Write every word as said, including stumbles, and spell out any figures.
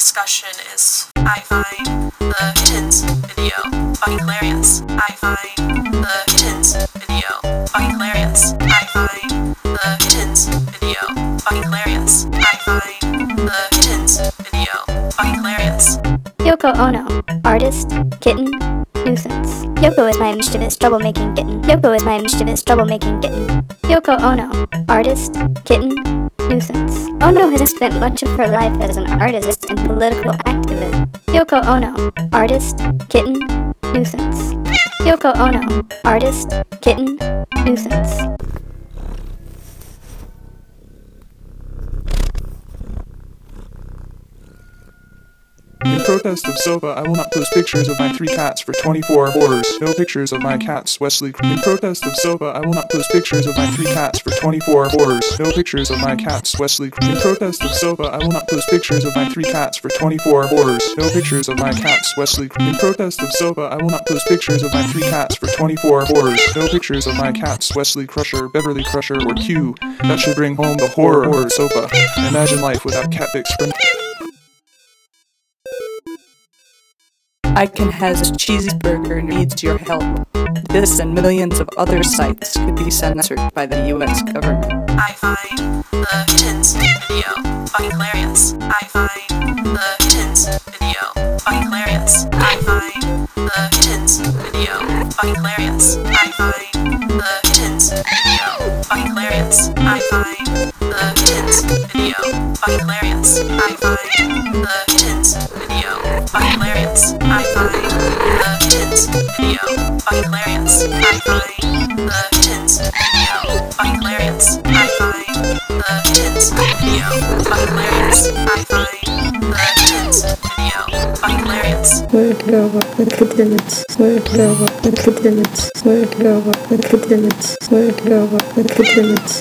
discussion is I find the kittens video fucking hilarious. I find the kittens video fucking hilarious. I find the kittens video fucking hilarious. I find the kittens video fucking hilarious. Yoko Ono, artist, kitten, nuisance. Yoko is my mischievous troublemaking kitten. Yoko is my mischievous troublemaking kitten. Yoko Ono, artist, kitten, nuisance. Ono has spent much of her life as an artist and political activist. Yoko Ono, artist, kitten, nuisance. Yoko Ono, artist, kitten, nuisance. In protest of SOPA, I will not post pictures of my three cats for twenty-four hours. No pictures of my cats, Wesley. In protest of SOPA, I will not post pictures of my three cats for twenty-four hours. No pictures of my cats, Wesley. In protest of SOPA, I will not post pictures of my three cats for twenty-four hours. No pictures of my cats, Wesley. In protest of SOPA, I will not post pictures of my three cats for twenty-four hours. No pictures of my cats, Wesley Crusher, Beverly Crusher, or Q. That should bring home the horror of SOPA. Imagine life without cat pics. Iken has a cheeseburger and needs your help. This and millions of other sites could be censored by the U S government. I find the kittens video fucking hilarious. I find the kittens video fucking hilarious. I find the kittens video fucking hilarious. I find the kittens video fucking hilarious. I find the kittens video fucking hilarious. I find the kittens video fucking hilarious. I find the kittens video fucking hilarious. I find the kittens video fucking hilarious. I find the kittens video fucking hilarious. I find the kittens video fucking hilarious. Where to go with kittens? Where to go with kittens? Where to go with kittens? Where to go with kittens?